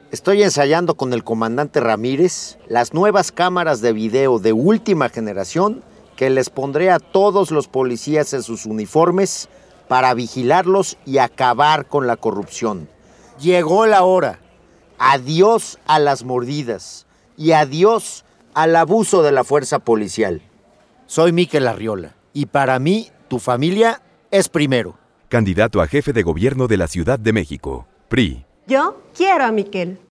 Estoy ensayando con el comandante Ramírez las nuevas cámaras de video de última generación que les pondré a todos los policías en sus uniformes para vigilarlos y acabar con la corrupción. Llegó la hora. Adiós a las mordidas y adiós al abuso de la fuerza policial. Soy Mikel Arriola y para mí, tu familia es primero. Candidato a jefe de gobierno de la Ciudad de México, PRI. Yo quiero a Mikel.